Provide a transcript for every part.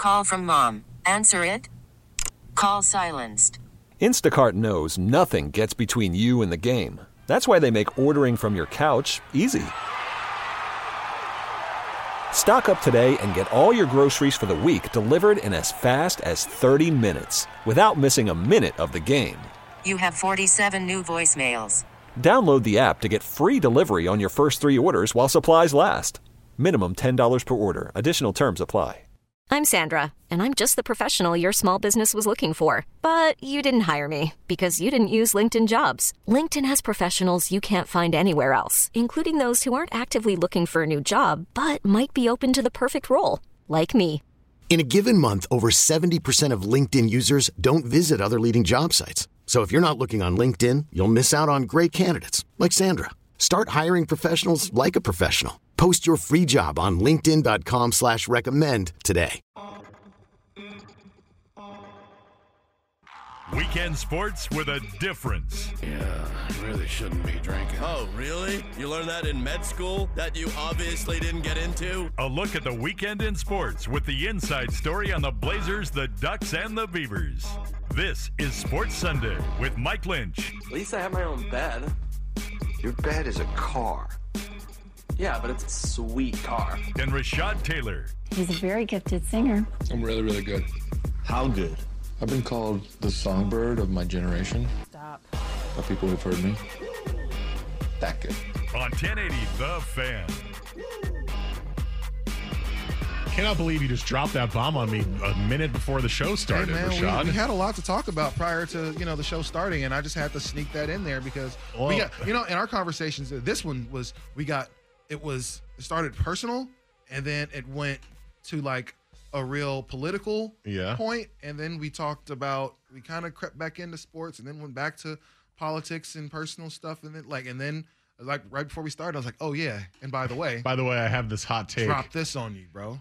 Call from mom. Answer it. Call silenced. Instacart knows nothing gets between you and the game. That's why they make ordering from your couch easy. Stock up today and get all your groceries for the week delivered in as fast as 30 minutes without missing a minute of the game. You have 47 new voicemails. Download the app to get free delivery on your first 3 orders while supplies last. Minimum $10 per order. Additional terms apply. I'm Sandra, and I'm just the professional your small business was looking for. But you didn't hire me because you didn't use LinkedIn Jobs. LinkedIn has professionals you can't find anywhere else, including those who aren't actively looking for a new job, but might be open to the perfect role, like me. In a given month, over 70% of LinkedIn users don't visit other leading job sites. So if you're not looking on LinkedIn, you'll miss out on great candidates like Sandra. Start hiring professionals like a professional. Post your free job on linkedin.com/recommend today. Weekend sports with a difference. Yeah, I really shouldn't be drinking. Oh, really? You learned that in med school that you obviously didn't get into? A look at the weekend in sports with the inside story on the Blazers, the Ducks, and the Beavers. This is Sports Sunday with Mike Lynch. At least I have my own bed. Your bed is a car. Yeah, but it's a sweet car. And Rashad Taylor. He's a very gifted singer. I'm really, really good. How good? I've been called the songbird of my generation. Stop. By people who've heard me. That good. On 1080 The Fan. Cannot believe you just dropped that bomb on me a minute before the show started, hey man, Rashad. We had a lot to talk about prior to the show starting, and I just had to sneak that in there because we got in our conversations. This one was it started personal, and then it went to like a real political point, and then we talked about we kind of crept back into sports, and then went back to politics and personal stuff, and then right before we started, I was like, oh yeah, and by the way, I have this hot take. Drop this on you, bro.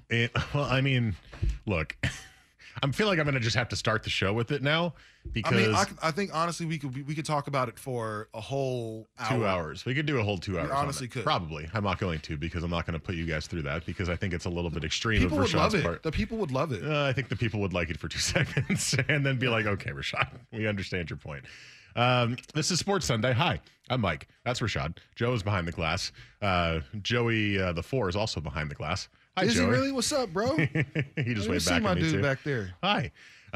Look, I feel like I'm going to just have to start the show with it now because I think honestly we could talk about it for a whole hour. 2 hours. We could do a whole 2 hours. We honestly could. Probably. I'm not going to because I'm not going to put you guys through that because I think it's a little bit extreme. People of would love Rashad's it. part. The people would love it. I think the people would like it for 2 seconds and then be like, okay, Rashad, we understand your point. This is Sports Sunday. Hi, I'm Mike. That's Rashad. Joe is behind the glass. Joey, the 4, is also behind the glass. Hi, is Joey. He really? What's up, bro? He just waved back at my me dude too. back there. Hi.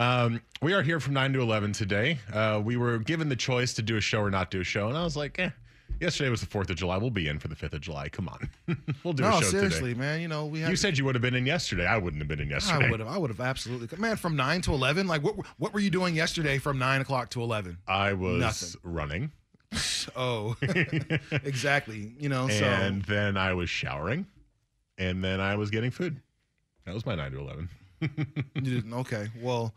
We are here from 9 to 11 today. We were given the choice to do a show or not do a show, and I was like, yesterday was the 4th of July. We'll be in for the 5th of July. Come on. We'll do a show seriously, today. man. You said you would have been in yesterday. I wouldn't have been in yesterday. I would have absolutely. Man, from 9 to 11? Like, what were you doing yesterday from 9 o'clock to 11? I was Nothing. running. Oh, exactly. And then I was showering, and then I was getting food. That was my 9 to 11. You didn't? Okay. Well,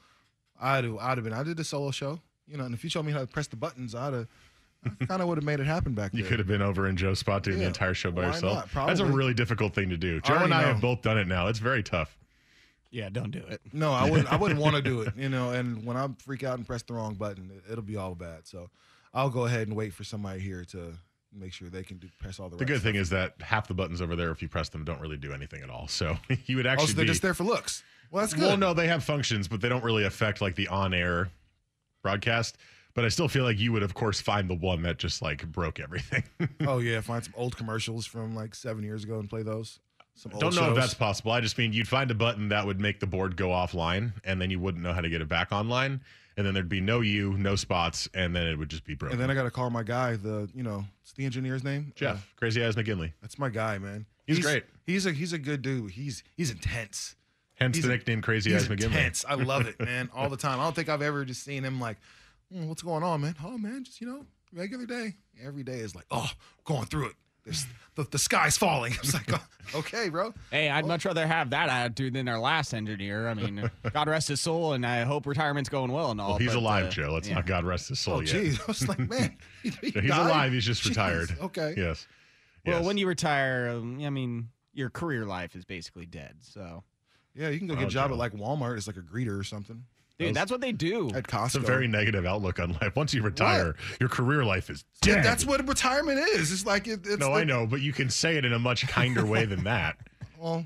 I did a solo show, and if you showed me how to press the buttons, I kind of would have made it happen back there. You could have been over in Joe's spot doing the entire show by yourself. Not? That's a really difficult thing to do. Joe and I have both done it now. It's very tough. Yeah, don't do it. No, I wouldn't want to do it, and when I freak out and press the wrong button, it'll be all bad. So I'll go ahead and wait for somebody here to make sure they can press all the right The good thing stuff. is that half the buttons over there, if you press them, don't really do anything at all. So you would actually so they're just there for looks. Well, that's good. Well, no, they have functions, but they don't really affect like the on-air broadcast. But I still feel like you would, of course, find the one that just like broke everything. Oh yeah, find some old commercials from like 7 years ago and play those. Some old Don't know shows. if that's possible. I just mean you'd find a button that would make the board go offline, and then you wouldn't know how to get it back online. And then there'd be no spots, and then it would just be broken. And then I got to call my guy. What's the engineer's name? Jeff, Crazy Eyes McGinley. That's my guy, man. He's great. He's a good dude. He's intense. Hence the nickname Crazy Eyes McGinley. Intense. I love it, man. All the time. I don't think I've ever just seen him like, what's going on, man? Oh, man, just regular day. Every day is like, going through it. The sky's falling. I was like, okay, bro. Hey, I'd much rather have that attitude than our last engineer. I mean, God rest his soul, and I hope retirement's going well and all. Well, he's alive, Joe. Let's not God rest his soul yet. Geez. I was like, man, he's alive. He's just retired. Okay. Yes. Well, when you retire, your career life is basically dead. So. Yeah, you can go get a job at like Walmart as like a greeter or something. Dude, that's what they do. At Costco. It's a very negative outlook on life. Once you retire, your career life is dead. Yeah, that's what retirement is. It's like it's I know, but you can say it in a much kinder way than that. Well,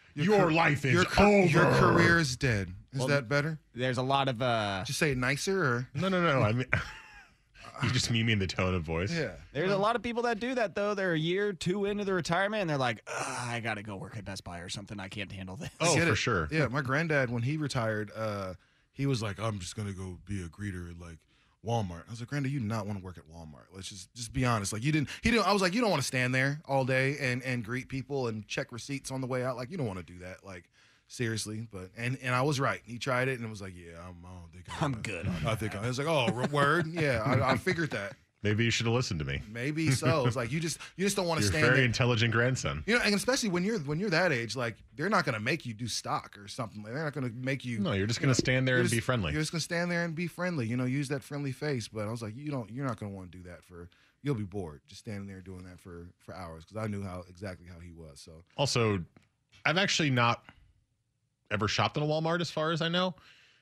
Your life is over. Your career is dead. Is that better? There's a lot of Just say it nicer, or no. I mean, you just mean the tone of voice. Yeah. There's a lot of people that do that though. They're a year, 2 into the retirement, and they're like, I gotta go work at Best Buy or something. I can't handle this. Oh, for sure. Yeah, my granddad, when he retired, he was like, I'm just gonna go be a greeter at like Walmart. I was like, Granddad, you do not want to work at Walmart. Let's just be honest. Like he didn't. I was like, you don't want to stand there all day and greet people and check receipts on the way out. Like you don't want to do that. Like seriously. But and I was right. He tried it and it was like, yeah, I'm good. I was like, oh, word. Yeah, I figured that. Maybe you should have listened to me. Maybe so. It's like you just don't want to stand there. Very there. intelligent grandson. You know, and especially when you're that age, like they're not going to make you do stock or something. Like, they're not going to make you. No, you're just going to stand there and be friendly. You're just going to stand there and be friendly. You know, use that friendly face. But I was like, you're not going to want to do that you'll be bored just standing there doing that for hours because I knew exactly how he was. So also, I've actually not ever shopped in a Walmart as far as I know.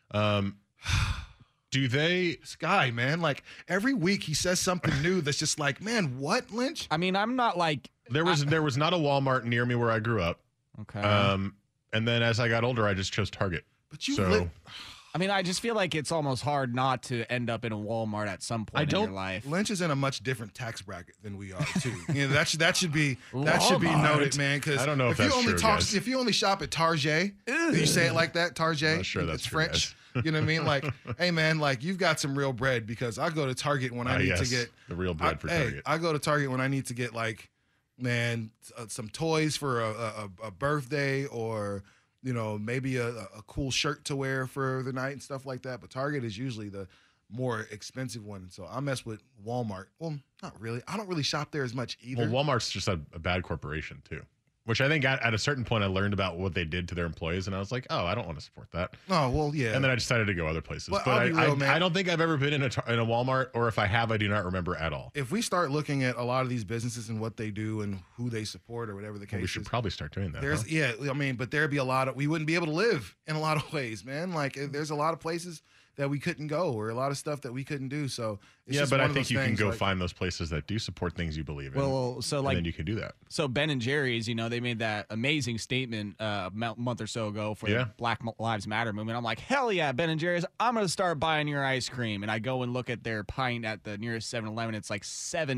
Do they? This guy, man, like every week he says something new that's just like, man, what, Lynch? I mean, I'm not like there was not a Walmart near me where I grew up. Okay. And then as I got older, I just chose Target. But you I mean, I just feel like it's almost hard not to end up in a Walmart at some point in your life. Lynch is in a much different tax bracket than we are, too. You know, that should be noted, man. Because I don't know if that's true, guys. If you only shop at Target, do you say it like that, Target? I'm not sure that's it's French. Guys. You know what I mean? Like, hey, man, like you've got some real bread because I go to Target when I need to get the real bread for Target. I go to Target when I need to get like, man, some toys for a birthday or. You know, maybe a cool shirt to wear for the night and stuff like that. But Target is usually the more expensive one. So I mess with Walmart. Well, not really. I don't really shop there as much either. Well, Walmart's just a bad corporation, too. Which I think at a certain point I learned about what they did to their employees, and I was like, oh, I don't want to support that. Oh, well, yeah. And then I decided to go other places. But I don't think I've ever been in a Walmart, or if I have, I do not remember at all. If we start looking at a lot of these businesses and what they do and who they support or whatever the case is. We should probably start doing that. Yeah, I mean, but there'd be we wouldn't be able to live in a lot of ways, man. Like, there's a lot of places that we couldn't go or a lot of stuff that we couldn't do. So it's just but one I of think those you can things, go like, find those places that do support things you believe in. Well, so like, and then you can do that. So Ben and Jerry's, you know, they made that amazing statement a month or so ago for the Black Lives Matter movement. I'm like, hell yeah, Ben and Jerry's, I'm going to start buying your ice cream. And I go and look at their pint at the nearest 7-Eleven. It's like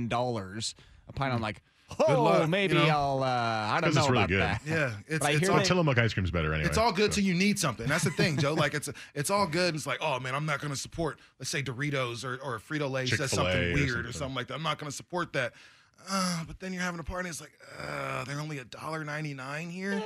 $7 a pint. I'm like, maybe I'll, I don't know it's really about good. that. Yeah, it's all Tillamook ice cream's better anyway. It's all good till you need something. That's the thing, Joe. Like it's all good. It's like, oh man, I'm not going to support, let's say Doritos or Frito-Lay says something weird or something like that. I'm not going to support that. But then you're having a party. It's like, they're only $1.99 here.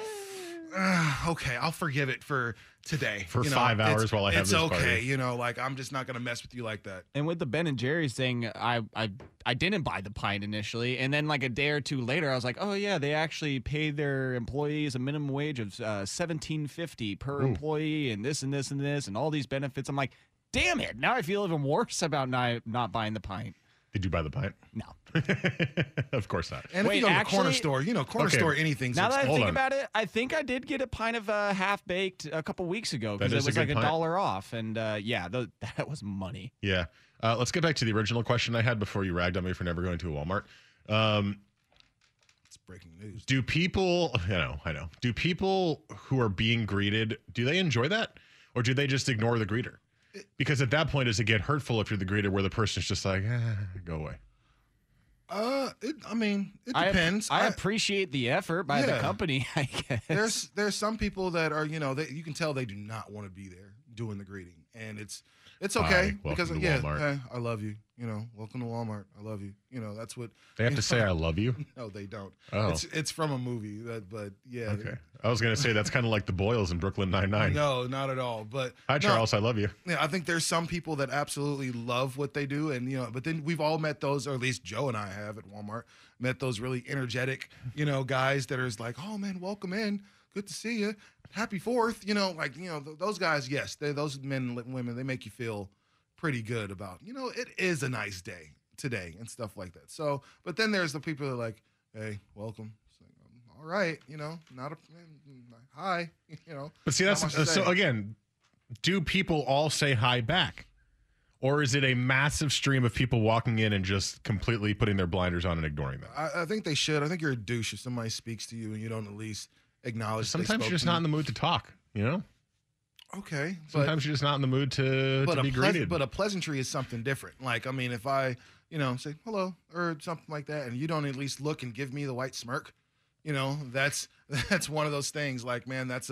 Okay, I'll forgive it for today. For 5 hours while I have this party. It's okay, you know, like I'm just not going to mess with you like that. And with the Ben and Jerry's thing, I didn't buy the pint initially, and then like a day or two later, I was like, oh yeah, they actually paid their employees a minimum wage of $17.50 per employee, and this and this and this, and all these benefits. I'm like, damn it! Now I feel even worse about not buying the pint. Did you buy the pint? No. Of course not. And if you go to the corner store, store, anything's now that I think about it, I think I did get a pint of half-baked a couple weeks ago because it was like $1 off. And that was money. Yeah. Let's get back to the original question I had before you ragged on me for never going to a Walmart. It's breaking news. Do people, I know. Do people who are being greeted, do they enjoy that? Or do they just ignore the greeter? Because at that point, does it get hurtful if you're the greeter where the person's just like, go away? It depends. I appreciate the effort by the company, I guess. There's some people that are, you can tell they do not want to be there doing the greeting. And it's okay because I love you. Welcome to Walmart. I love you. That's what they have to say. I love you. No, they don't. Oh, it's from a movie. But yeah. Okay. I was gonna say that's kind of like the Boyles in Brooklyn Nine-Nine. No, not at all. But hi, Charles. I love you. Yeah, I think there's some people that absolutely love what they do, and but then we've all met those, or at least Joe and I have at Walmart met those really energetic, guys that are like, oh man, welcome in. Good to see you. Happy 4th. Those guys, yes, those men and women, they make you feel pretty good about, it is a nice day today and stuff like that. So, but then there's the people that are like, hey, welcome. So, all right, not a hi, But see, that's so again, do people all say hi back? Or is it a massive stream of people walking in and just completely putting their blinders on and ignoring them? I think they should. I think you're a douche if somebody speaks to you and you don't at least acknowledge. Sometimes you're just not in the mood to talk, you know? Okay. Sometimes you're just not in the mood to be greeted. But a pleasantry is something different. Like, I mean, if I, say hello or something like that, and you don't at least look and give me the white smirk, that's one of those things. Like, man, that's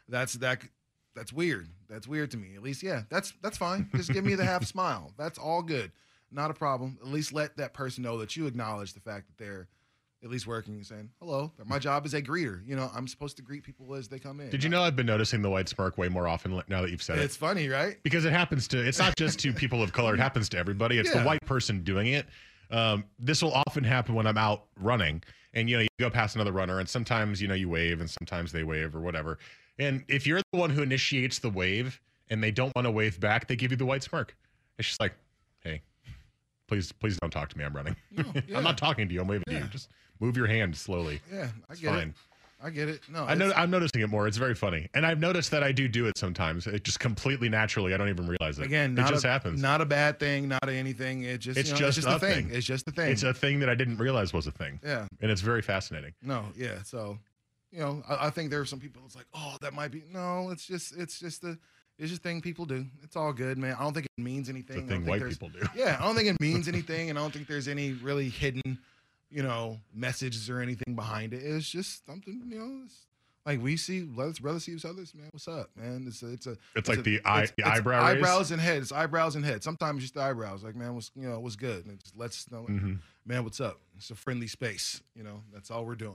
weird. That's weird to me. At least, yeah, that's fine. Just give me the half smile. That's all good. Not a problem. At least let that person know that you acknowledge the fact that they're at least working and saying, hello, my job is a greeter. I'm supposed to greet people as they come in. Did you know I've been noticing the white smirk way more often now that you've said it? It's funny, right? Because it's not just to people of color. It happens to everybody. It's the white person doing it. This will often happen when I'm out running and, you go past another runner and sometimes, you wave and sometimes they wave or whatever. And if you're the one who initiates the wave and they don't want to wave back, they give you the white smirk. It's just like, hey, please don't talk to me. I'm running. No, yeah. I'm not talking to you. I'm waving to you. Just move your hand slowly. Yeah, I get it. I get it. No, I'm noticing it more. It's very funny. And I've noticed that I do it sometimes. It just completely naturally. I don't even realize it. Again, it just happens. Not a bad thing, not anything. It's just a thing. It's just a thing. It's a thing that I didn't realize was a thing. Yeah. And it's very fascinating. No, yeah. So, I think there are some people it's like, oh, that might be it's just a thing people do. It's all good, man. I don't think it means anything. It's a thing white people do. Yeah, I don't think it means anything, and I don't think there's any really hidden, messages or anything behind it. It's just something, it's like we see. Let's brother see each other's, man. What's up, man? It's like the eyebrow raise? Eyebrows and head. It's eyebrows and head. Sometimes just the eyebrows. Like, man, what's good? And just let's know, man, what's up? It's a friendly space. That's all we're doing.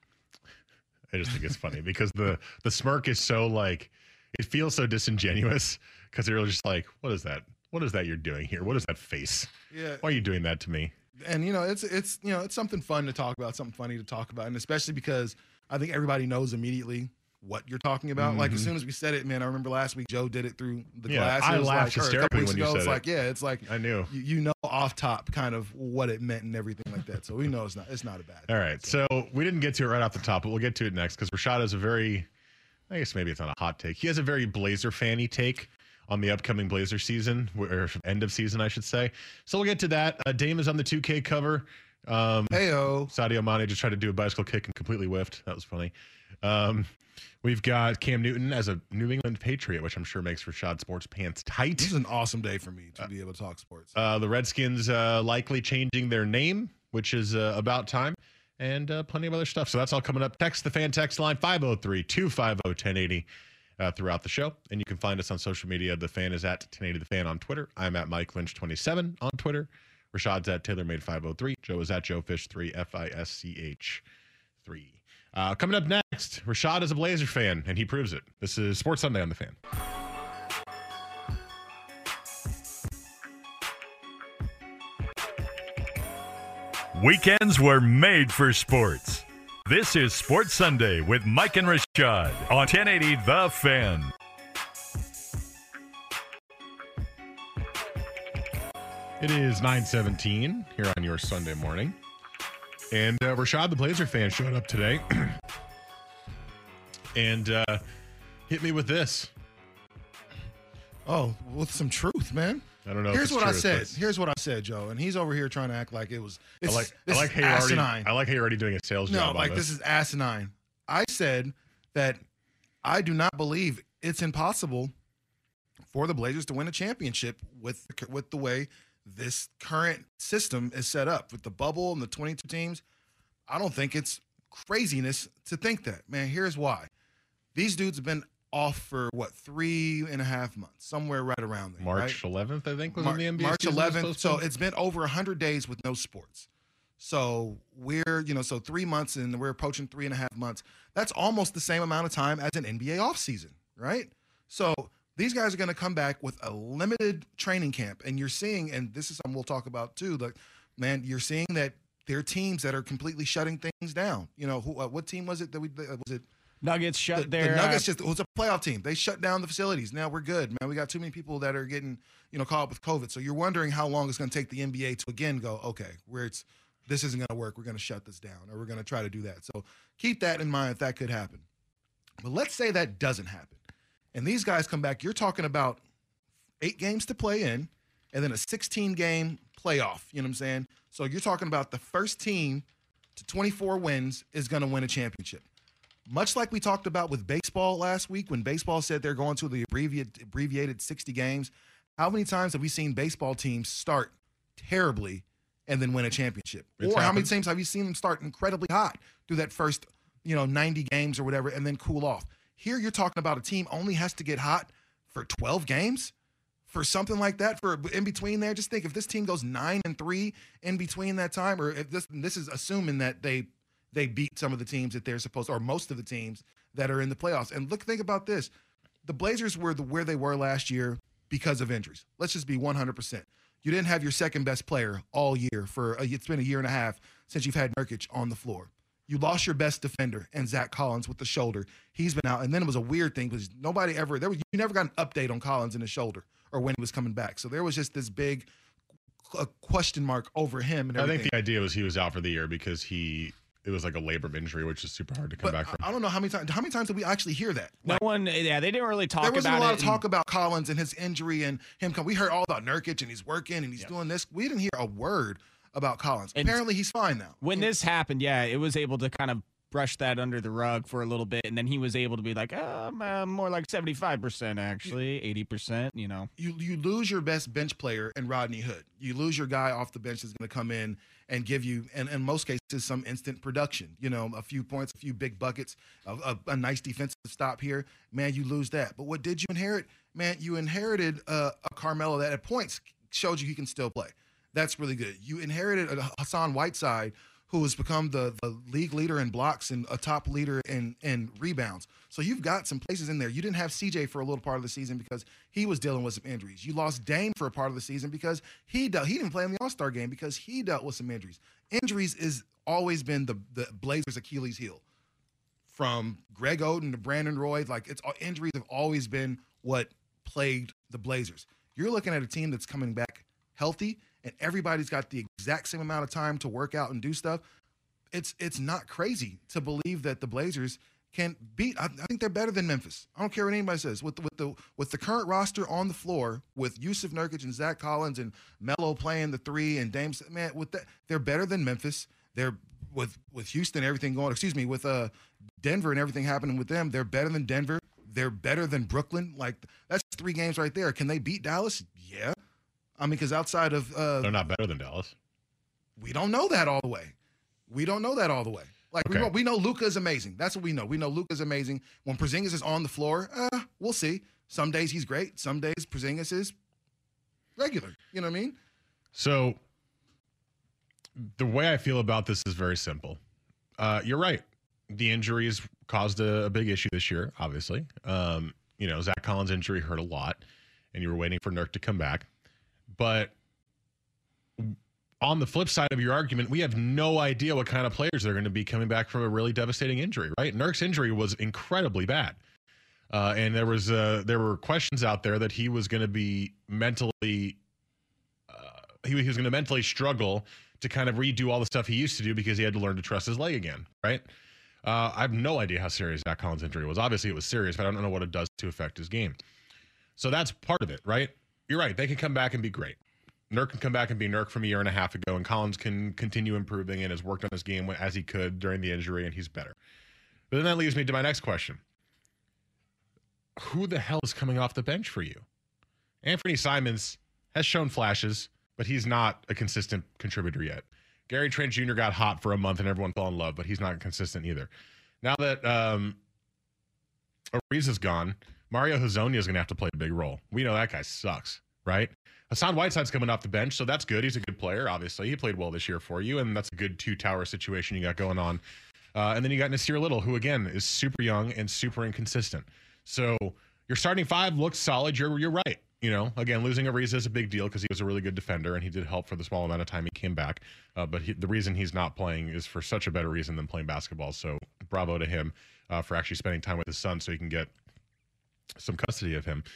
I just think it's funny because the smirk is so like, it feels so disingenuous because they're just like, what is that? What is that you're doing here? What is that face? Yeah. Why are you doing that to me? And it's something fun to talk about, something funny to talk about, and especially because I think everybody knows immediately what you're talking about. Mm-hmm. Like as soon as we said it, man, I remember last week Joe did it through the glass. I laughed hysterically when you said it. It's like, yeah, it's like I knew off top kind of what it meant and everything like that. So we know it's not a bad thing. All right, so we didn't get to it right off the top, but we'll get to it next because Rashad has I guess maybe it's not a hot take. He has a very Blazer fan-y take on the upcoming Blazer season, or end of season, I should say. So we'll get to that. Dame is on the 2K cover. Heyo. Sadio Mane just tried to do a bicycle kick and completely whiffed. That was funny. We've got Cam Newton as a New England Patriot, which I'm sure makes Rashad sports pants tight. This is an awesome day for me to be able to talk sports. The Redskins likely changing their name, which is about time. And plenty of other stuff. So that's all coming up. Text the fan text line 503-250-1080 throughout the show. And you can find us on social media. The Fan is at 1080 The Fan on Twitter. I'm at Mike Lynch 27 on Twitter. Rashad's at TaylorMade503. Joe is at JoeFish3, FISCH 3. Coming up next, Rashad is a Blazer fan, and he proves it. This is Sports Sunday on The Fan. Weekends were made for sports. This is Sports Sunday with Mike and Rashad on 1080 The Fan. It is 9:17 here on your Sunday morning. And Rashad, the Blazer fan, showed up today and hit me with this. Oh, with some truth, man. I don't know. Here's what I said. Here's what I said, Joe. And he's over here trying to act like it was. I like how you're already doing a sales job. No, like this is asinine. I said that I do not believe it's impossible for the Blazers to win a championship with the way this current system is set up with the bubble and the 22 teams. I don't think it's craziness to think that. Man, here's why. These dudes have been off for 3.5 months, somewhere right around there. March 11th, I think, was when the NBA March season 11th. So it's been over 100 days with no sports. So we're, 3 months and we're approaching 3.5 months. That's almost the same amount of time as an NBA offseason, right? So these guys are going to come back with a limited training camp. And you're seeing, and this is something we'll talk about too, man, you're seeing that there are teams that are completely shutting things down. What team was it that was it? Nuggets shut their... The Nuggets it was a playoff team. They shut down the facilities. Now we're good, man. We got too many people that are getting, caught up with COVID. So you're wondering how long it's going to take the NBA to again go, okay, this isn't going to work. We're going to shut this down, or we're going to try to do that. So keep that in mind if that could happen. But let's say that doesn't happen. And these guys come back. You're talking about 8 games to play in, and then a 16-game playoff. You know what I'm saying? So you're talking about the first team to 24 wins is going to win a championship. much like we talked about with baseball last week when baseball said they're going to the abbreviated 60 games, how many times have we seen baseball teams start terribly and then win a championship? How many times have you seen them start incredibly hot through that first 90 games or whatever and then cool off? Here you're talking about a team only has to get hot for 12 games? For something like that, for in between there, just think if this team goes 9-3 in between that time, or if this is assuming that they beat some of the teams that they're supposed to, or most of the teams that are in the playoffs. And think about this. The Blazers were where they were last year because of injuries. Let's just be 100%. You didn't have your second best player all year it's been a year and a half since you've had Nurkic on the floor. You lost your best defender and Zach Collins with the shoulder. He's been out. And then it was a weird thing because you never got an update on Collins in his shoulder or when he was coming back. So there was just this big question mark over him. And everything. I think the idea was he was out for the year because it was like a labrum injury, which is super hard to come back from. I don't know how many times did we actually hear that? No one, they didn't really talk about it. There wasn't a lot of talk about Collins and his injury and him. We heard all about Nurkic and he's working and he's doing this. We didn't hear a word about Collins. And apparently he's fine now. When this happened, it was able to kind of brush that under the rug for a little bit, and then he was able to be like, more like 75% actually, 80%, You lose your best bench player in Rodney Hood. You lose your guy off the bench that's going to come in and give you, and in most cases, some instant production. A few points, a few big buckets, a nice defensive stop here. Man, you lose that. But what did you inherit? Man, you inherited a Carmelo that at points showed you he can still play. That's really good. You inherited a Hassan Whiteside who has become the league leader in blocks and a top leader in rebounds. So you've got some places in there. You didn't have CJ for a little part of the season because he was dealing with some injuries. You lost Dame for a part of the season because he didn't play in the All-Star game because he dealt with some injuries. Injuries has always been the Blazers' Achilles heel. From Greg Oden to Brandon Roy, injuries have always been what plagued the Blazers. You're looking at a team that's coming back healthy, and everybody's got the exact same amount of time to work out and do stuff. It's not crazy to believe that the Blazers can beat. I think they're better than Memphis. I don't care what anybody says. With the current roster on the floor, with Yusuf Nurkic and Zach Collins and Melo playing the three and Dame, man, they're better than Memphis. They're with Houston, everything going. With Denver and everything happening with them, they're better than Denver. They're better than Brooklyn. That's 3 games right there. Can they beat Dallas? Yeah. Because outside of they're not better than Dallas. We don't know that all the way. We know Luka is amazing. That's what we know. We know Luka is amazing. When Porzingis is on the floor, we'll see. Some days he's great. Some days Porzingis is regular. You know what I mean? So the way I feel about this is very simple. You're right. The injuries caused a big issue this year, obviously. Zach Collins' injury hurt a lot, and you were waiting for Nurk to come back. But on the flip side of your argument, we have no idea what kind of players are going to be coming back from a really devastating injury, right? Nurk's injury was incredibly bad. And there were questions out there that he was going to be mentally he was going to mentally struggle to kind of redo all the stuff he used to do because he had to learn to trust his leg again, right? I have no idea how serious Zach Collins' injury was. Obviously, it was serious, but I don't know what it does to affect his game. So that's part of it, right? You're right. They can come back and be great. Nurk can come back and be Nurk from a year and a half ago, and Collins can continue improving and has worked on his game as he could during the injury, and he's better. But then that leads me to my next question. Who the hell is coming off the bench for you? Anthony Simons has shown flashes, but he's not a consistent contributor yet. Gary Trent Jr. got hot for a month and everyone fell in love, but he's not consistent either. Now that Ariza's gone, Mario Hezonja is going to have to play a big role. We know that guy sucks, right? Hassan Whiteside's coming off the bench, so that's good. He's a good player, obviously. He played well this year for you, and that's a good two-tower situation you got going on. And then you got Nasir Little, who, again, is super young and super inconsistent. So your starting 5 looks solid. You're right. Again, losing Ariza is a big deal because he was a really good defender, and he did help for the small amount of time he came back. But the reason he's not playing is for such a better reason than playing basketball. So bravo to him for actually spending time with his son so he can get some custody of him.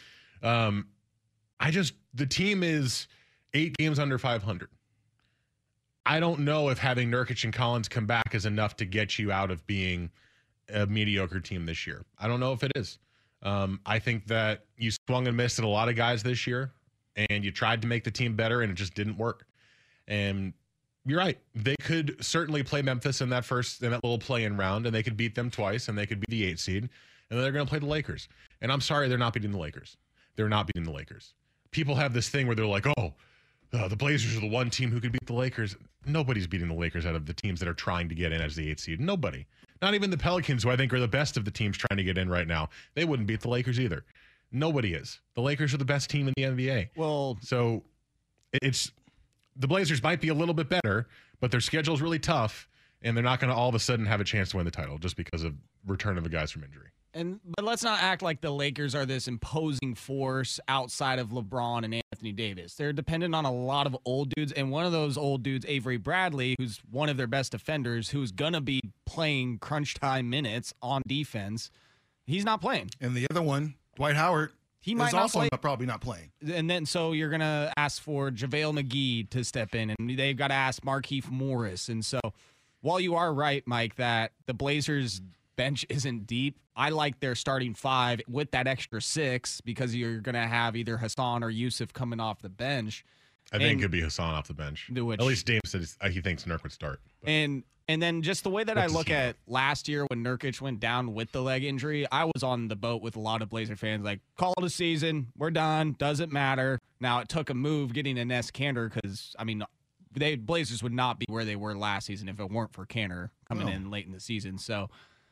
The team is 8 games under 500. I don't know if having Nurkic and Collins come back is enough to get you out of being a mediocre team this year. I don't know if it is. I think that you swung and missed at a lot of guys this year, and you tried to make the team better, and it just didn't work. And you're right. They could certainly play Memphis in that little play-in round, and they could beat them twice, and they could be the 8 seed, and then they're going to play the Lakers. And I'm sorry, they're not beating the Lakers. They're not beating the Lakers. People have this thing where they're like, the Blazers are the one team who could beat the Lakers. Nobody's beating the Lakers out of the teams that are trying to get in as the 8 seed. Nobody. Not even the Pelicans, who I think are the best of the teams trying to get in right now. They wouldn't beat the Lakers either. Nobody is. The Lakers are the best team in the NBA. Well, so it's the Blazers might be a little bit better, but their schedule's really tough, and they're not going to all of a sudden have a chance to win the title just because of return of the guys from injury. But let's not act like the Lakers are this imposing force outside of LeBron and Anthony Davis. They're dependent on a lot of old dudes, and one of those old dudes, Avery Bradley, who's one of their best defenders, who's going to be playing crunch time minutes on defense, he's not playing. And the other one, Dwight Howard, he might is not also play. Probably not playing. And then so you're going to ask for JaVale McGee to step in, and they've got to ask Markieff Morris. And so while you are right, Mike, that the Blazers bench isn't deep, I like their starting 5 with that extra 6 because you're going to have either Hassan or Yusuf coming off the bench. I think it could be Hassan off the bench. At least Dame said he thinks Nurk would start. But. And then just the way that I look at last year when Nurkic went down with the leg injury, I was on the boat with a lot of Blazer fans like, call it a season. We're done. Doesn't matter. Now, it took a move getting Enes Kanter because, I mean, Blazers would not be where they were last season if it weren't for Kanter coming in late in the season. So,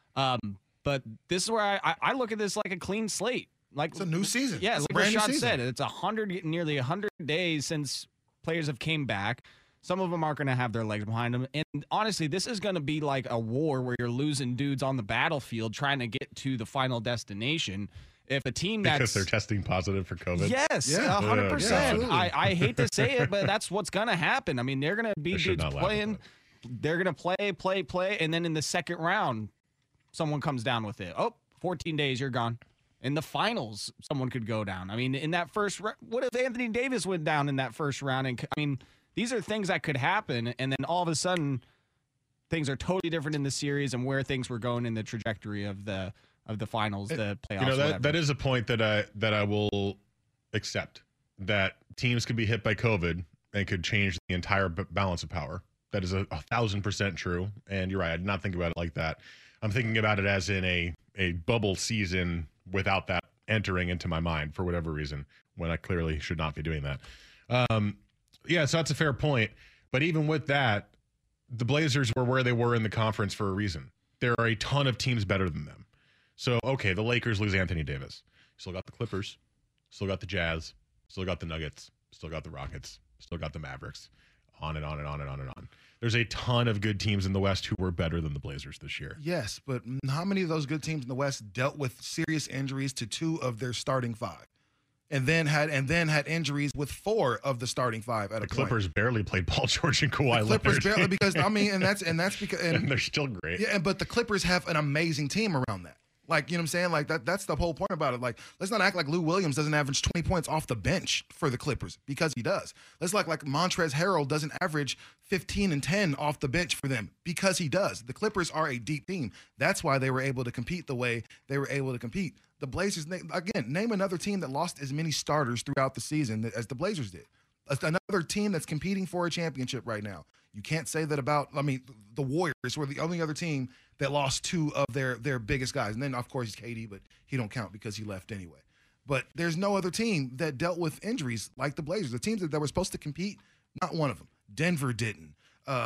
but this is where I look at this like a clean slate. Like it's a new season. Yeah, like Rashad said, it's nearly 100 days since players have came back. Some of them aren't going to have their legs behind them. And honestly, this is going to be like a war where you're losing dudes on the battlefield trying to get to the final destination. If a team because they're testing positive for COVID. Yes, 100%. I hate to say it, but that's what's going to happen. I mean, they're going to be dudes playing. They're going to play, and then in the second round, someone comes down with it. 14 days, you're gone. In the finals, someone could go down. I mean, in that first what if Anthony Davis went down in that first round? And I mean, these are things that could happen, and then all of a sudden, things are totally different in the series and where things were going in the trajectory of the finals, the playoffs. You know, that is a point that I will accept, that teams could be hit by COVID and could change the entire balance of power. That is 1,000% true, and you're right. I did not think about it like that. I'm thinking about it as in a bubble season without that entering into my mind for whatever reason, when I clearly should not be doing that. Yeah, so that's a fair point. But even with that, the Blazers were where they were in the conference for a reason. There are a ton of teams better than them. So, okay, the Lakers lose Anthony Davis. Still got the Clippers. Still got the Jazz. Still got the Nuggets. Still got the Rockets. Still got the Mavericks. On and on and on and on and on. There's a ton of good teams in the West who were better than the Blazers this year. Yes, but how many of those good teams in the West dealt with serious injuries to 2 of their starting 5? And then had injuries with 4 of the starting 5 at a point. The Clippers barely played Paul George and Kawhi Leonard. The Clippers barely, because I mean, and that's because and they're still great. Yeah, but the Clippers have an amazing team around that. Like, you know what I'm saying? Like that's the whole point about it. Like, let's not act like Lou Williams doesn't average 20 points off the bench for the Clippers, because he does. Let's like Montrezl Harrell doesn't average 15 and 10 off the bench for them, because he does. The Clippers are a deep team. That's why they were able to compete the way they were able to compete. The Blazers, again, name another team that lost as many starters throughout the season as the Blazers did. Another team that's competing for a championship right now. You can't say that about, I mean, the Warriors were the only other team that lost 2 of their biggest guys. And then, of course, KD, but he don't count because he left anyway. But there's no other team that dealt with injuries like the Blazers. The teams that were supposed to compete, not one of them. Denver didn't.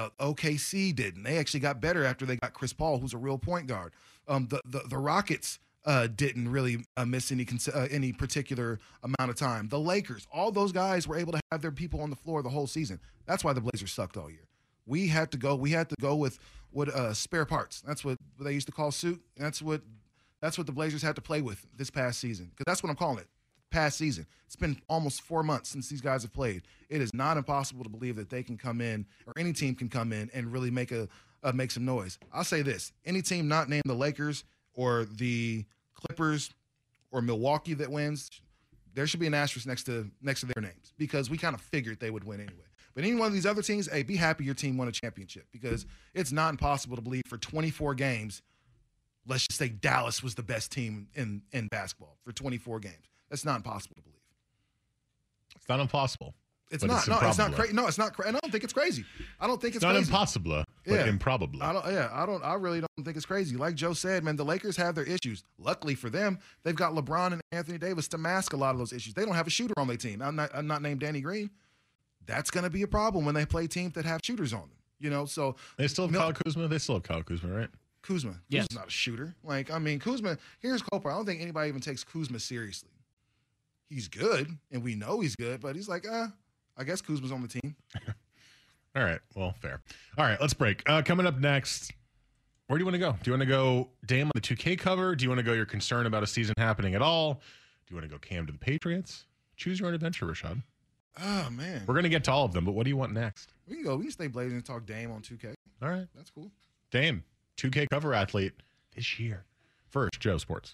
OKC didn't. They actually got better after they got Chris Paul, who's a real point guard. The Rockets didn't really miss any particular amount of time. The Lakers, all those guys were able to have their people on the floor the whole season. That's why the Blazers sucked all year. We had to go with spare parts. That's what they used to call suit. That's what the Blazers had to play with this past season, because that's what I'm calling it. Past season. It's been almost 4 months since these guys have played. It is not impossible to believe that they can come in, or any team can come in and really make some noise. I'll say this: any team not named the Lakers or the Clippers or Milwaukee that wins, there should be an asterisk next to their names, because we kind of figured they would win anyway. But any one of these other teams, hey, be happy your team won a championship, because it's not impossible to believe for 24 games, let's just say Dallas was the best team in basketball for 24 games. That's not impossible to believe. It's not impossible. It's But not. it's No, it's not improbable. crazy. No, it's not. I don't think it's crazy. I don't think it's Not crazy. impossible, but improbable. I really don't think it's crazy. Like Joe said, man, the Lakers have their issues. Luckily for them, they've got LeBron and Anthony Davis to mask a lot of those issues. They don't have a shooter on their team. I'm not named Danny Green. That's going to be a problem when they play teams that have shooters on them. So They still have Kyle Kuzma. They still have Kyle Kuzma, right? Kuzma. Yes. Kuzma's not a shooter. Kuzma. Here's Cooper. I don't think anybody even takes Kuzma seriously. He's good, and we know he's good, but he's like, I guess Kuzma's on the team. All right. Well, fair. All right. Let's break. Coming up next, where do you want to go? Do you want to go Dame on the 2K cover? Do you want to go you're concerned about a season happening at all? Do you want to go Cam to the Patriots? Choose your own adventure, Rashad. Oh, man. We're going to get to all of them, but what do you want next? We can stay blazing and talk Dame on 2K. All right. That's cool. Dame, 2K cover athlete this year. First, Joe Sports.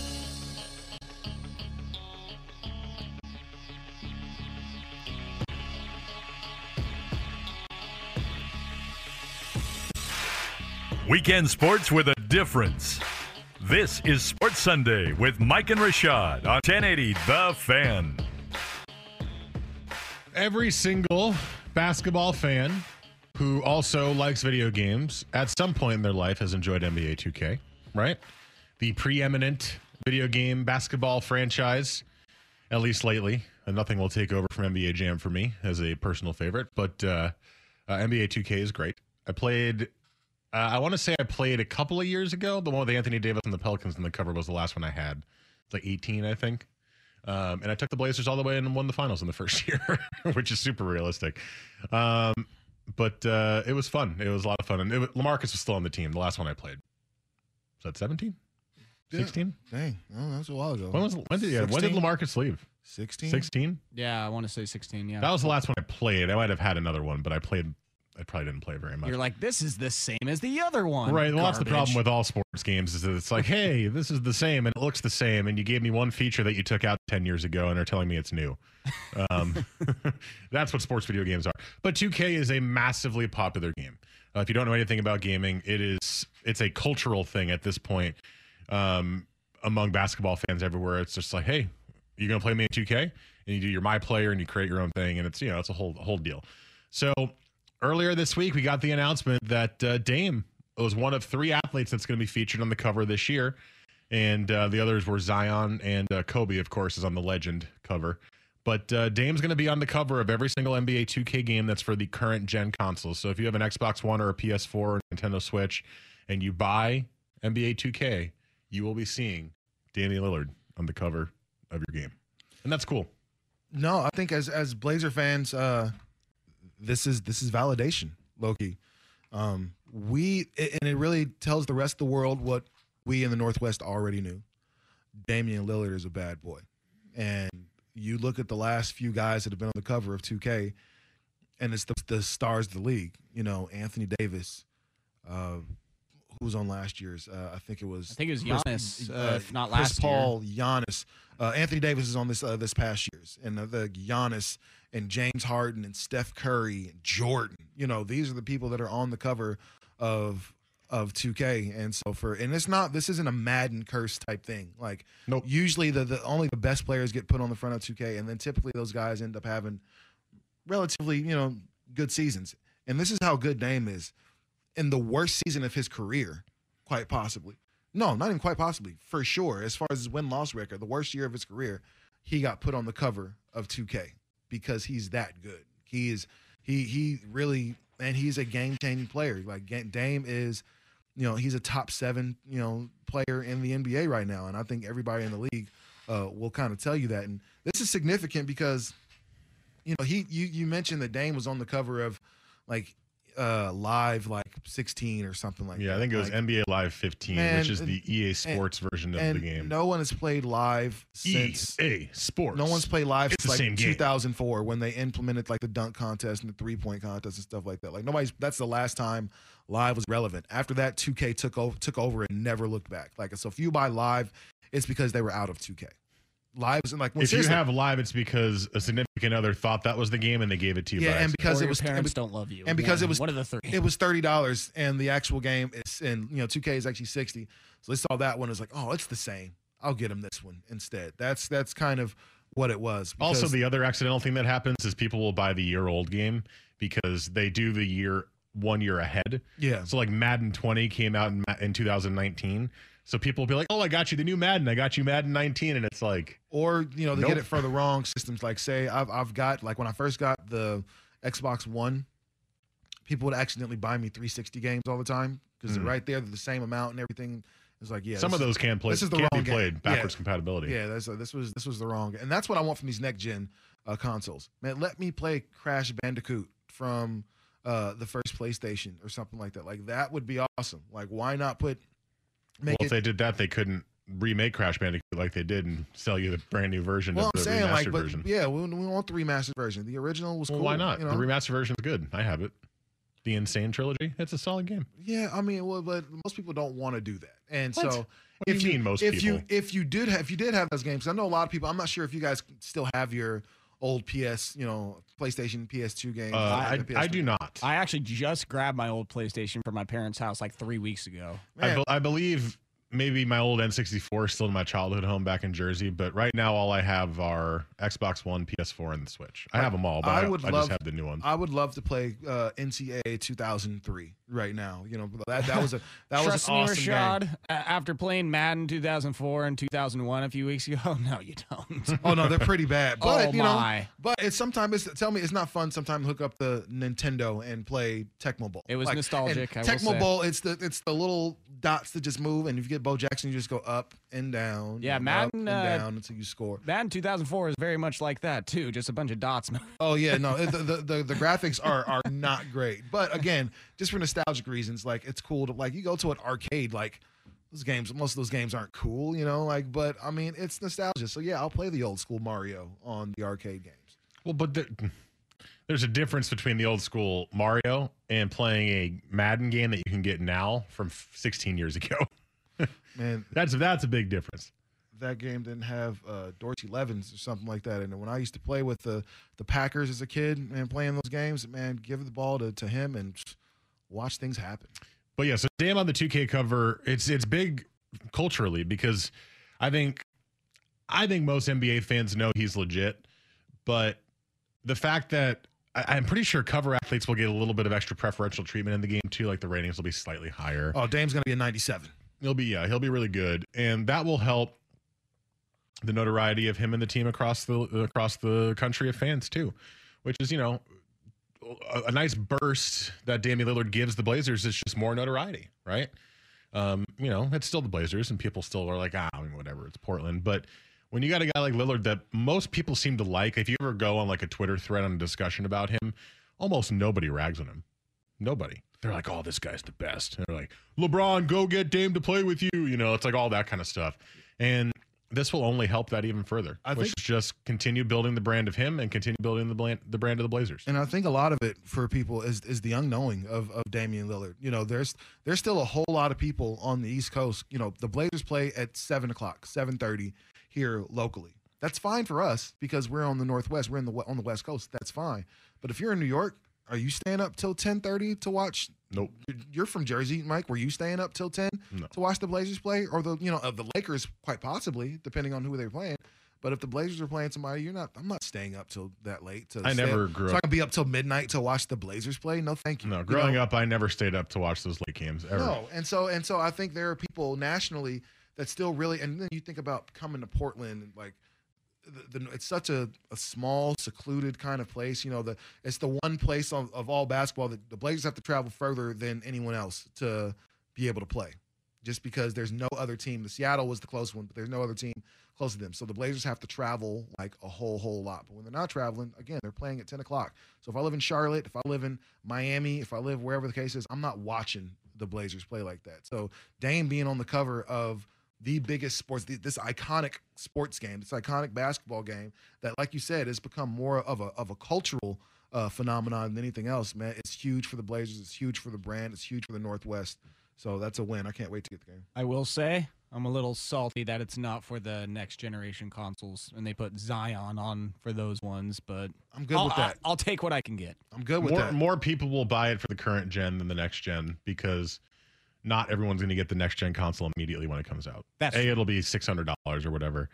Weekend sports with a difference. This is Sports Sunday with Mike and Rashad on 1080 The Fan. Every single basketball fan who also likes video games at some point in their life has enjoyed NBA 2K, right? The preeminent video game basketball franchise, at least lately. And nothing will take over from NBA Jam for me as a personal favorite, but NBA 2K is great. I want to say I played a couple of years ago. The one with Anthony Davis and the Pelicans on the cover was the last one I had. It's like 18, I think. And I took the Blazers all the way and won the finals in the first year, which is super realistic. But it was fun. It was a lot of fun. And LaMarcus was still on the team, the last one I played. Was that 17? 16? Dang. Oh, that was a while ago. When did LaMarcus leave? 16? 16? Yeah, I want to say 16, yeah. That was the last one I played. I might have had another one, but I probably didn't play very much. You're like, this is the same as the other one. Right. Well, that's the Garbage. problem with all sports games is that it's like, hey, this is the same and it looks the same. And you gave me one feature that you took out 10 years ago and are telling me it's new. That's what sports video games are. But 2K is a massively popular game. If you don't know anything about gaming, it's a cultural thing at this point among basketball fans everywhere. It's just like, hey, you're going to play me in 2K? And you do your My Player and you create your own thing. And it's, it's a whole deal. So earlier this week, we got the announcement that Dame was one of 3 athletes that's going to be featured on the cover this year. And the others were Zion and Kobe, of course, is on the Legend cover. But Dame's going to be on the cover of every single NBA 2K game that's for the current gen consoles. So if you have an Xbox One or a PS4 or a Nintendo Switch and you buy NBA 2K, you will be seeing Damian Lillard on the cover of your game. And that's cool. No, I think as Blazer fans, this is validation, low-key. And it really tells the rest of the world what we in the Northwest already knew. Damian Lillard is a bad boy. And you look at the last few guys that have been on the cover of 2K, and it's the stars of the league. Anthony Davis, who was on last year's. I think it was Giannis, if not Chris last Paul, year. Giannis. Anthony Davis is on this past year's. And the Giannis and James Harden and Steph Curry and Jordan. These are the people that are on the cover of 2K. And so this isn't a Madden curse type thing. Like, nope. Usually the only the best players get put on the front of 2K, and then typically those guys end up having relatively, good seasons. And this is how good Dame is. In the worst season of his career, quite possibly. No, not even quite possibly. For sure, as far as his win-loss record, the worst year of his career, he got put on the cover of 2K because he's that good. He really, and he's a game-changing player. Like, Dame is, he's a top 7, player in the NBA right now. And I think everybody in the league will kind of tell you that. And this is significant because, you mentioned that Dame was on the cover of, like, Live 16 or something like that. Yeah, I think it was NBA Live 15, which is the EA Sports version of the game. No one has played Live since EA Sports. No one's played Live since since 2004 when they implemented the dunk contest and the 3-point contest and stuff like that. That's the last time Live was relevant. After that, 2K took over and never looked back. So if you buy Live, it's because they were out of 2K. Live is if you have Live, it's because a significant other thought that was the game and they gave it to you. Yeah, and because your parents don't love you, and because it was one of the 3. It was $30, and the actual game is, and 2K is actually $60. So they saw that one as like, oh, it's the same. I'll get him this one instead. That's kind of what it was. Also, the other accidental thing that happens is people will buy the year-old game because they do the year 1 year ahead. Yeah. So like Madden 20 came out in 2019. So people will be like, "Oh, I got you the new Madden. I got you Madden 19," and it's like, or they get it for the wrong systems. Like, say I've got, like, when I first got the Xbox One, people would accidentally buy me 360 games all the time because they're right there, they're the same amount and everything. It's like, yeah, some of those can be played backwards compatibility. Yeah, this was the wrong, and that's what I want from these next gen consoles. Man, let me play Crash Bandicoot from the first PlayStation or something like that. Like, that would be awesome. Like, why not if they did that, they couldn't remake Crash Bandicoot like they did and sell you the brand new version of the remastered version. Yeah, we want the remastered version. The original was cool. Why not? The remastered version is good. I have it. The Insane trilogy. It's a solid game. Yeah, I mean, but most people don't want to do that. And what? so, what if you mean most people? If you did have those games, I know a lot of people. I'm not sure if you guys still have your old PlayStation PS2 games. I do not. I actually just grabbed my old PlayStation from my parents' house like 3 weeks ago. I believe maybe my old N64 is still in my childhood home back in Jersey, but right now all I have are Xbox One, PS4, and the Switch. I have them all, but I just have the new ones. I would love to play NCAA 2003 right now. That was an awesome game. After playing Madden 2004 and 2001 a few weeks ago, no, you don't. Oh no, they're pretty bad. But but it's tell me it's not fun sometimes to hook up the Nintendo and play Tecmo Bowl. It was nostalgic. Tecmo Bowl, it's the little dots that just move, and if you get Bo Jackson, you just go up and down. Yeah, Madden up and down until you score. Madden 2004 is very much like that too, just a bunch of dots. Oh yeah, no, the graphics are not great, but again, just for nostalgic reasons, like, it's cool to, like, you go to an arcade, like, most of those games aren't cool, but I mean, it's nostalgia. So yeah, I'll play the old school Mario on the arcade games. Well, but there's a difference between the old school Mario and playing a Madden game that you can get now from 16 years ago. Man, that's a big difference. That game didn't have Dorsey Levens or something like that. And when I used to play with the Packers as a kid and playing those games, man, give the ball to him and watch things happen. But yeah, so Dame on the 2K cover, it's big culturally because I think most NBA fans know he's legit, but the fact that I'm pretty sure cover athletes will get a little bit of extra preferential treatment in the game too, like the ratings will be slightly higher. Oh, Dame's going to be a 97. He'll be really good, and that will help the notoriety of him and the team across the country of fans too, which is a nice burst that Damian Lillard gives the Blazers is just more notoriety, right? It's still the Blazers, and people still are like, whatever, it's Portland. But when you got a guy like Lillard that most people seem to like, if you ever go on like a Twitter thread on a discussion about him, almost nobody rags on him. Nobody. They're like, oh, this guy's the best. And they're like, LeBron, go get Dame to play with you. It's like all that kind of stuff. And this will only help that even further, which is just continue building the brand of him and continue building the brand of the Blazers. And I think a lot of it for people is the unknowing of Damian Lillard. There's still a whole lot of people on the East Coast. The Blazers play at 7:30 here locally. That's fine for us because we're on the Northwest. We're on the West Coast. That's fine. But if you're in New York, are you staying up till 10:30 to watch? Nope. You're from Jersey, Mike. Were you staying up till 10 to watch the Blazers play, or the Lakers? Quite possibly, depending on who they're playing. But if the Blazers are playing somebody, I'm not staying up till that late. I never grew up. So I can be up till midnight to watch the Blazers play. No, thank you. No, growing up, I never stayed up to watch those late games ever. No, and so I think there are people nationally that still really. And then you think about coming to Portland, and like. It's such a small, secluded kind of place. It's the one place of all basketball that the Blazers have to travel further than anyone else to be able to play, just because there's no other team. The Seattle was the close one, but there's no other team close to them. So the Blazers have to travel like a whole lot. But when they're not traveling, again, they're playing at 10 o'clock. So if I live in Charlotte, if I live in Miami, if I live wherever the case is, I'm not watching the Blazers play like that. So Dame being on the cover of the biggest sports, this iconic sports game, this iconic basketball game that, like you said, has become more of a cultural phenomenon than anything else, man. It's huge for the Blazers. It's huge for the brand. It's huge for the Northwest. So that's a win. I can't wait to get the game. I will say I'm a little salty that it's not for the next generation consoles and they put Zion on for those ones, but I'm good with that. I'll take what I can get. I'm good with that. More people will buy it for the current gen than the next gen because not everyone's going to get the next gen console immediately when it comes out. It'll be $600 or whatever.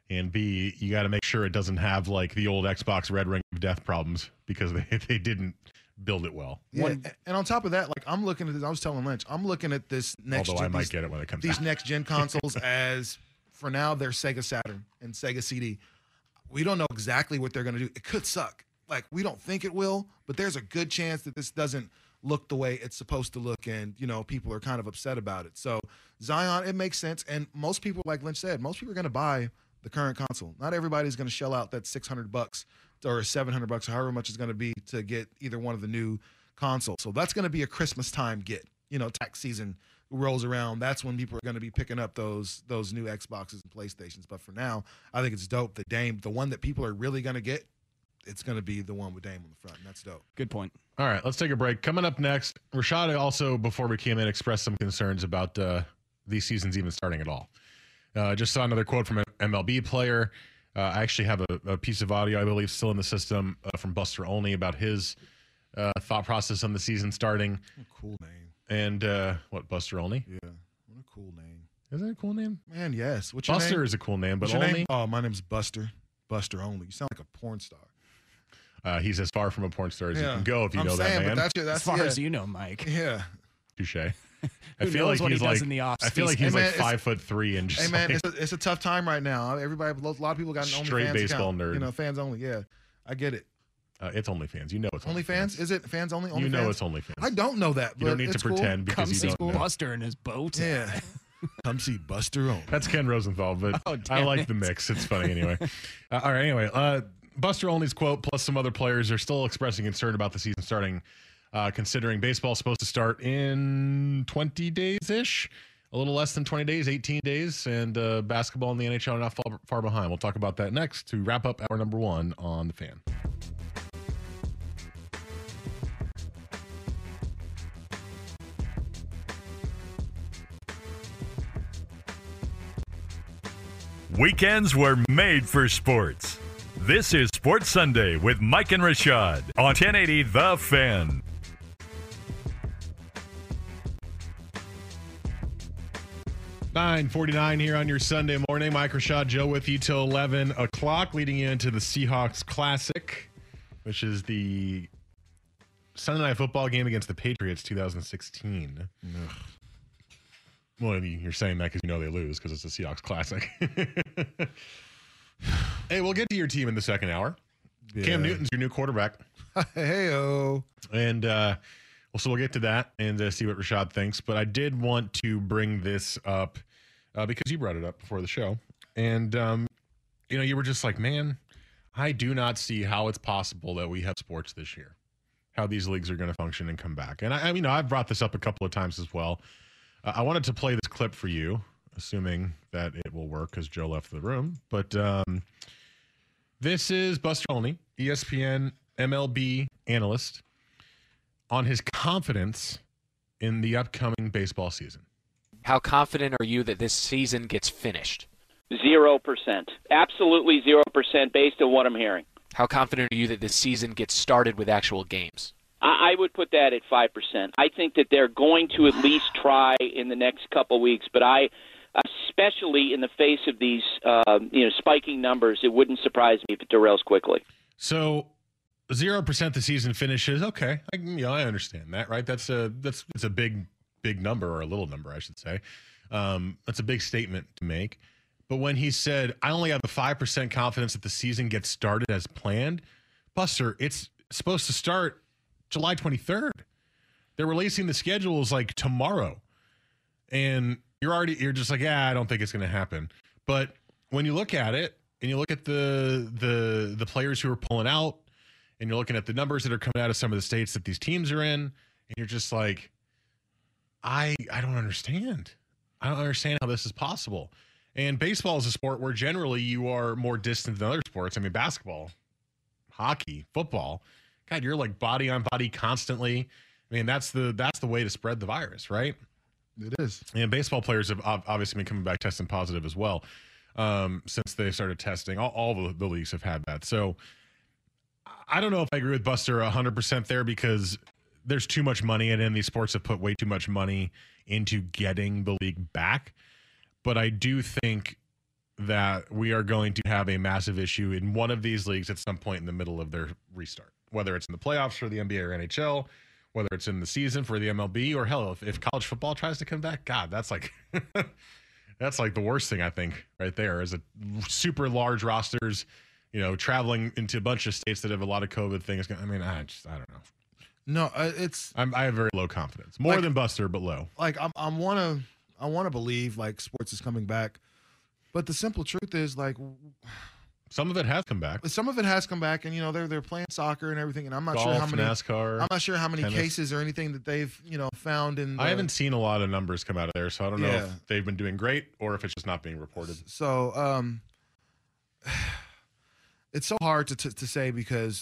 and B, you got to make sure it doesn't have like the old Xbox Red Ring of Death problems because they didn't build it well. Yeah, and on top of that, like I'm looking at this, I was telling Lynch, I'm looking at this next. Although I might get it when it comes. These out. next gen consoles as for now they're Sega Saturn and Sega CD. We don't know exactly what they're going to do. It could suck. Like we don't think it will, but there's a good chance that this doesn't look the way it's supposed to look, and people are kind of upset about it. So Zion, it makes sense, and most people, like Lynch said, most people are going to buy the current console. Not everybody's going to shell out that $600 or $700 or however much it's going to be to get either one of the new consoles. So that's going to be a Christmas time get. Tax season rolls around. That's when people are going to be picking up those new Xboxes and PlayStations. But for now, I think it's dope. The one that people are really going to get, it's going to be the one with Dame on the front, and that's dope. Good point. All right, let's take a break. Coming up next, Rashad also, before we came in, expressed some concerns about these seasons even starting at all. Just saw another quote from an MLB player. I actually have a piece of audio, I believe, still in the system from Buster Olney about his thought process on the season starting. What a cool name. And what, Buster Olney? Yeah, what a cool name. Is that a cool name? Man, yes. What's your Buster name? is a cool name, but What's your Olney? name? Oh, my name's Buster. Buster Olney. You sound like a porn star. He's as far from a porn star as you can go if you know that man. But that's as far as you know, Mike. Yeah. Touche. I Who feel knows like what he's he does like in the off I feel like season. he's Hey, man, like 5'3" and just Hey man, like it's a tough time right now. Everybody, a lot of people got an straight OnlyFans baseball account. nerd. Fans only. Yeah, I get it. It's OnlyFans. You know it's OnlyFans. Is it fans only? You know OnlyFans? it's OnlyFans. I don't know that. You don't but need to it's cool. pretend because Come you see don't know. Buster in his boat. Yeah. Come see Buster on. That's Ken Rosenthal, but Oh, I damn like it. the mix. It's funny anyway. All right, anyway. Buster Olney's quote plus some other players are still expressing concern about the season starting, considering baseball's supposed to start in 20 days-ish, a little less than 20 days, 18 days, and basketball and the NHL are not far behind. We'll talk about that next to wrap up hour number 1 on The Fan. Weekends were made for sports. This is Sports Sunday with Mike and Rashad on 1080 The Fan. $9:49 here on your Sunday morning. Mike, Rashad, Joe with you till 11 o'clock, leading you into the Seahawks Classic, which is the Sunday Night Football game against the Patriots 2016. Ugh. Well, you're saying that because you know they lose because it's the Seahawks Classic. Hey, we'll get to your team in the second hour. Yeah. Cam Newton's your new quarterback. Hey-o. And so we'll get to that and see what Rashad thinks. But I did want to bring this up because you brought it up before the show. And, you were just like, man, I do not see how it's possible that we have sports this year, how these leagues are going to function and come back. And, I've brought this up a couple of times as well. I wanted to play this clip for you, assuming that it will work because Joe left the room. But this is Buster Olney, ESPN MLB analyst, on his confidence in the upcoming baseball season. How confident are you that this season gets finished? 0%. Absolutely 0% based on what I'm hearing. How confident are you that this season gets started with actual games? I would put that at 5%. I think that they're going to at least try in the next couple weeks, but especially in the face of these spiking numbers, it wouldn't surprise me if it derails quickly. So 0% the season finishes. Okay, I understand that, right? That's a big number, or a little number, I should say. That's a big statement to make. But when he said, I only have a 5% confidence that the season gets started as planned, Buster, it's supposed to start July 23rd. They're releasing the schedules like tomorrow. And you're just like, I don't think it's going to happen. But when you look at it and you look at the players who are pulling out, and you're looking at the numbers that are coming out of some of the states that these teams are in, and you're just like, I don't understand. I don't understand how this is possible. And baseball is a sport where generally you are more distant than other sports. I mean, basketball, hockey, football, God, you're like body on body constantly. I mean, that's the way to spread the virus, right? It is. And baseball players have obviously been coming back testing positive as well since they started testing. All the leagues have had that. So I don't know if I agree with Buster 100% there, because there's too much money in it, and these sports have put way too much money into getting the league back. But I do think that we are going to have a massive issue in one of these leagues at some point in the middle of their restart, whether it's in the playoffs for the NBA or NHL, whether it's in the season for the MLB, or hell, if college football tries to come back, God, that's like that's like the worst thing, I think, right there, is a super large rosters, traveling into a bunch of states that have a lot of COVID things. I mean, I don't know. No, I have very low confidence, more than Buster, but low. Like I want to believe like sports is coming back, but the simple truth is like some of it has come back. Some of it has come back, and they're playing soccer and everything, and I'm not Golf, sure how many NASCAR. I'm not sure how many tennis. cases or anything that they've found in. I haven't seen a lot of numbers come out of there, so I don't know if they've been doing great or if it's just not being reported. So it's so hard to say because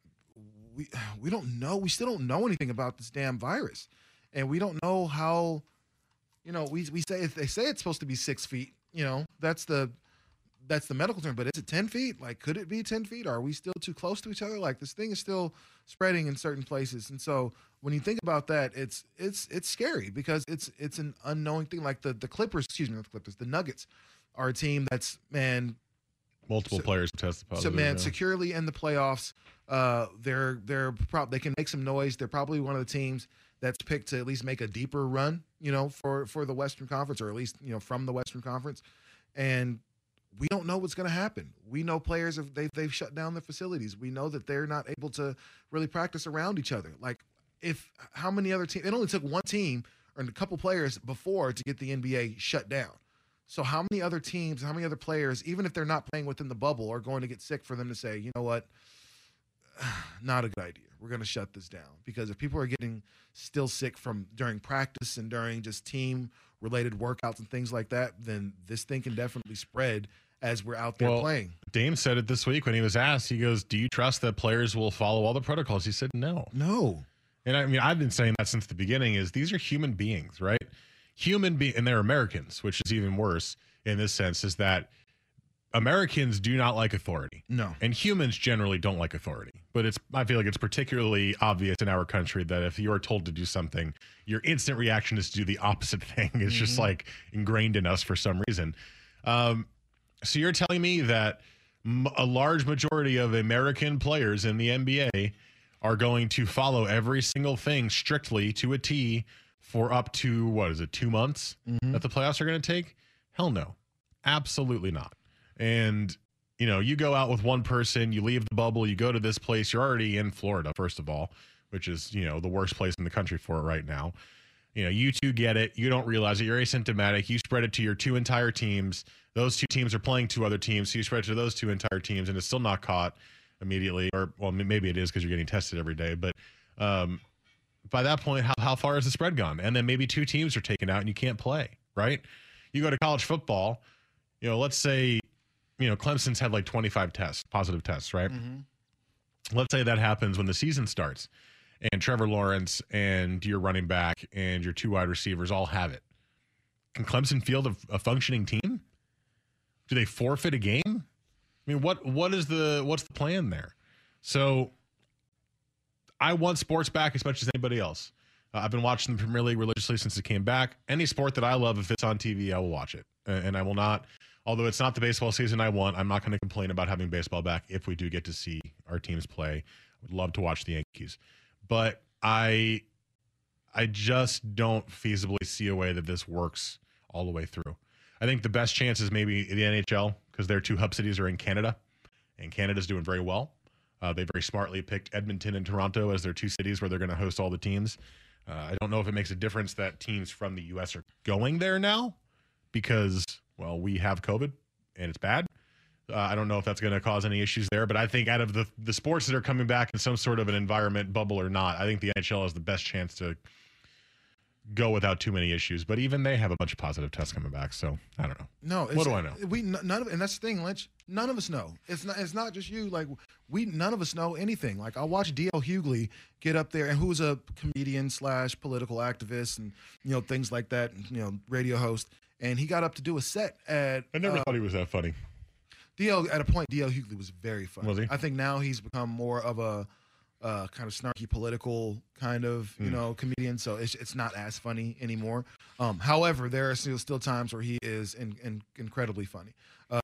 we don't know. We still don't know anything about this damn virus, and we don't know how. We say they say it's supposed to be 6 feet. That's the medical term, but is it 10 feet? Like, could it be 10 feet? Are we still too close to each other? Like, this thing is still spreading in certain places. And so when you think about that, it's scary because it's an unknowing thing. Like the Clippers, the Nuggets are a team that's, multiple players tested positive. So, securely in the playoffs. They can make some noise. They're probably one of the teams that's picked to at least make a deeper run, for the Western Conference, or at least, from the Western Conference. And we don't know what's going to happen. We know players they've shut down their facilities. We know that they're not able to really practice around each other. Like, how many other teams? It only took one team or a couple players before to get the NBA shut down. So how many other teams, how many other players, even if they're not playing within the bubble, are going to get sick for them to say, you know what, not a good idea. We're going to shut this down. Because if people are getting still sick from during practice and during just team-related workouts and things like that, then this thing can definitely spread as we're out there playing. Dame said it this week when he was asked. He goes, do you trust that players will follow all the protocols? He said no. No. And I mean, I've been saying that since the beginning, is these are human beings, right? And they're Americans, which is even worse in this sense, is that Americans do not like authority. No. And humans generally don't like authority. But I feel like it's particularly obvious in our country that if you are told to do something, your instant reaction is to do the opposite thing. It's just like ingrained in us for some reason. So you're telling me that a large majority of American players in the NBA are going to follow every single thing strictly to a T for up to, 2 months that the playoffs are going to take? Hell no. Absolutely not. And, you go out with one person, you leave the bubble, you go to this place, you're already in Florida, first of all, which is, the worst place in the country for it right now. You two get it. You don't realize it. You're asymptomatic. You spread it to your two entire teams. Those two teams are playing two other teams. So you spread it to those two entire teams, and it's still not caught immediately. Or, well, maybe it is because you're getting tested every day. But by that point, how far has the spread gone? And then maybe two teams are taken out and you can't play, right? You go to college football, let's say, Clemson's had like 25 positive tests, right? Let's say that happens when the season starts and Trevor Lawrence and your running back and your two wide receivers all have it. Can Clemson field a functioning team? Do they forfeit a game? I mean, what's the plan there? So I want sports back as much as anybody else. I've been watching the Premier League religiously since it came back. Any sport that I love, if it's on TV, I will watch it. And I will not, although it's not the baseball season I'm not going to complain about having baseball back if we do get to see our teams play. I would love to watch the Yankees. But I just don't feasibly see a way that this works all the way through. I think the best chance is maybe the NHL, because their two hub cities are in Canada, and Canada's doing very well. They very smartly picked Edmonton and Toronto as their two cities where they're going to host all the teams. I don't know if it makes a difference that teams from the U.S. are going there now because, well, we have COVID and it's bad. I don't know if that's going to cause any issues there, but I think out of the sports that are coming back in some sort of an environment, bubble or not, I think the NHL has the best chance to go without too many issues. But even they have a bunch of positive tests coming back, so I don't know. No, what do I know? And that's the thing, Lynch. None of us know. It's not just you. Like none of us know anything. Like I watched D.L. Hughley get up there, and who was a comedian / political activist, and things like that, radio host, and he got up to do a set at. I never thought he was that funny. At a point, D.L. Hughley was very funny. Was he? I think now he's become more of a kind of snarky political kind of, comedian. So it's not as funny anymore. However, there are still times where he is incredibly funny.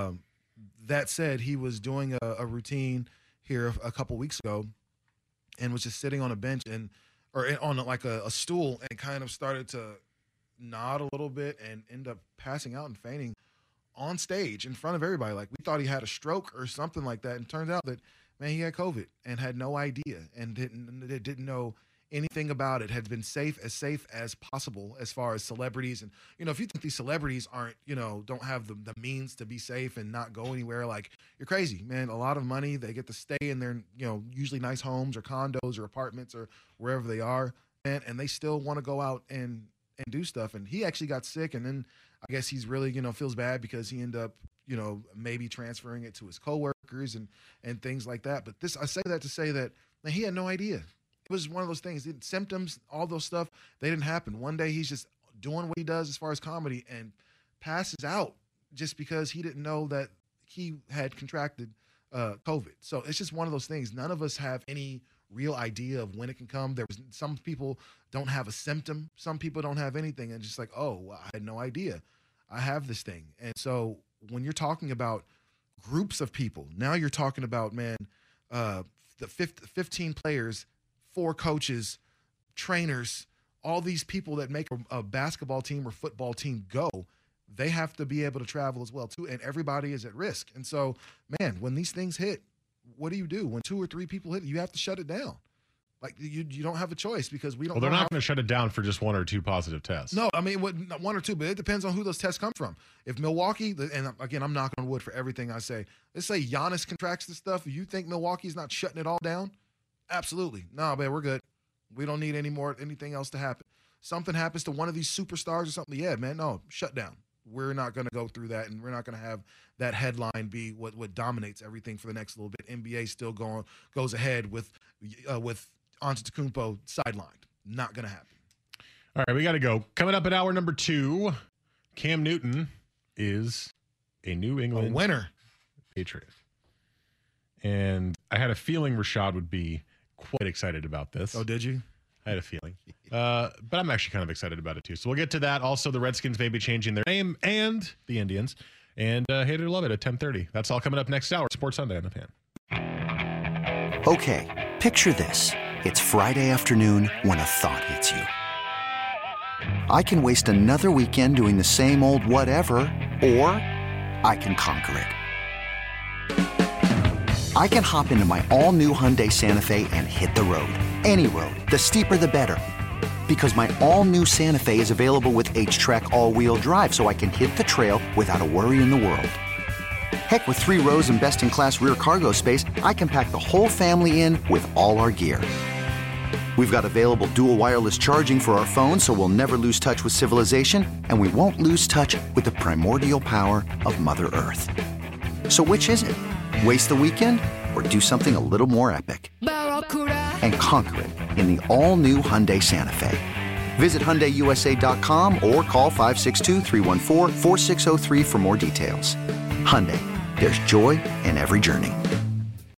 That said, he was doing a routine here a couple weeks ago and was just sitting on a bench or on like a stool and kind of started to nod a little bit and end up passing out and fainting on stage in front of everybody. Like, we thought he had a stroke or something like that. And it turns out that, man, he had COVID and had no idea and didn't know anything about it, had been safe as possible as far as celebrities. And, if you think these celebrities aren't, don't have the means to be safe and not go anywhere, like, you're crazy, man. A lot of money, they get to stay in their, usually nice homes or condos or apartments or wherever they are, man, and they still want to go out and do stuff. And he actually got sick, and then I guess he's really, feels bad because he ended up, maybe transferring it to his coworkers and things like that. But I say that to say that, man, he had no idea. It was one of those things. Symptoms, all those stuff, they didn't happen. One day he's just doing what he does as far as comedy and passes out just because he didn't know that he had contracted COVID. So it's just one of those things. None of us have any real idea of when it can come. Some people don't have a symptom. Some people don't have anything. And just like, oh, well, I had no idea I have this thing. And so when you're talking about groups of people, now you're talking about, man, the 15 players, 4 coaches, trainers, all these people that make a basketball team or football team go, they have to be able to travel as well too, and everybody is at risk. And so, man, when these things hit, what do? When 2 or 3 people hit it, you have to shut it down. Like, you don't have a choice because we don't. Well, they're not going to shut it down for just 1 or 2 positive tests. No, I mean 1 or 2, but it depends on who those tests come from. If Milwaukee, and again, I'm knocking on wood for everything I say. Let's say Giannis contracts this stuff. You think Milwaukee's not shutting it all down? Absolutely. No, man, we're good. We don't need anything else to happen. Something happens to one of these superstars or something. Yeah, man, no, shut down. We're not going to go through that, and we're not going to have that headline be what dominates everything for the next little bit. NBA still goes ahead with Antetokounmpo sidelined. Not going to happen. All right, we got to go. Coming up at hour number 2, Cam Newton is a New England winner Patriot. And I had a feeling Rashad would be quite excited about this. Oh, did you? I had a feeling. But I'm actually kind of excited about it, too. So we'll get to that. Also, the Redskins may be changing their name, and the Indians. And hate it or love it at 10:30. That's all coming up next hour. Sports Sunday on the Fan. Okay, picture this. It's Friday afternoon when a thought hits you. I can waste another weekend doing the same old whatever, or I can conquer it. I can hop into my all-new Hyundai Santa Fe and hit the road. Any road. The steeper, the better. Because my all-new Santa Fe is available with H-Track all-wheel drive, so I can hit the trail without a worry in the world. Heck, with 3 rows and best-in-class rear cargo space, I can pack the whole family in with all our gear. We've got available dual wireless charging for our phones, so we'll never lose touch with civilization, and we won't lose touch with the primordial power of Mother Earth. So which is it? Waste the weekend or do something a little more epic? And conquer it in the all-new Hyundai Santa Fe. Visit HyundaiUSA.com or call 562-314-4603 for more details. Hyundai, there's joy in every journey.